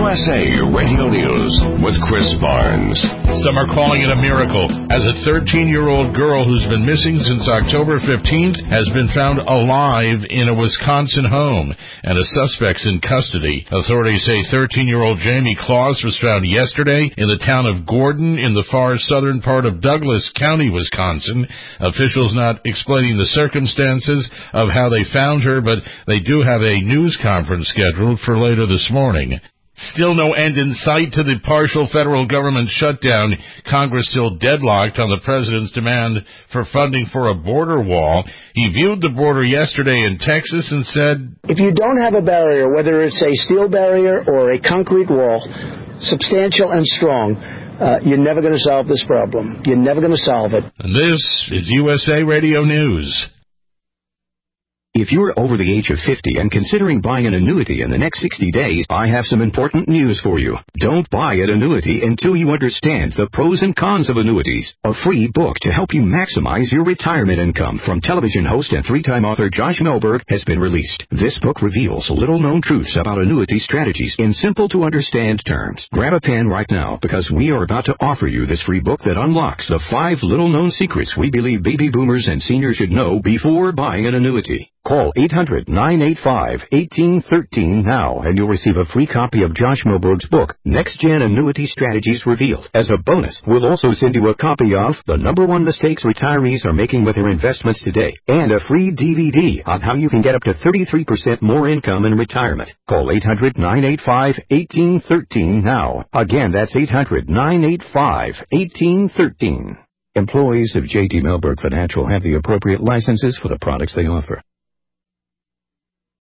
USA Radio News with Chris Barnes. Some are calling it a miracle, as a 13-year-old girl who's been missing since October 15th has been found alive in a Wisconsin home, and a suspect's in custody. Authorities say 13-year-old Jamie Claus was found yesterday in the town of Gordon in the far southern part of Douglas County, Wisconsin. Officials not explaining the circumstances of how they found her, but they do have a news conference scheduled for later this morning. Still no end in sight to the partial federal government shutdown. Congress still deadlocked on the president's demand for funding for a border wall. He viewed the border yesterday in Texas and said, if you don't have a barrier, whether it's a steel barrier or a concrete wall, substantial and strong, you're never going to solve this problem. You're never going to solve it. And this is USA Radio News. If you're over the age of 50 and considering buying an annuity in the next 60 days, I have some important news for you. Don't buy an annuity until you understand the pros and cons of annuities. A free book to help you maximize your retirement income from television host and three-time author Josh Melberg has been released. This book reveals little-known truths about annuity strategies in simple-to-understand terms. Grab a pen right now, because we are about to offer you this free book that unlocks the 5 little-known secrets we believe baby boomers and seniors should know before buying an annuity. Call 800-985-1813 now, and you'll receive a free copy of Josh Melberg's book, Next Gen Annuity Strategies Revealed. As a bonus, we'll also send you a copy of The #1 Mistakes Retirees Are Making with Their Investments Today, and a free DVD on how you can get up to 33% more income in retirement. Call 800-985-1813 now. Again, that's 800-985-1813. Employees of J.D. Melberg Financial have the appropriate licenses for the products they offer.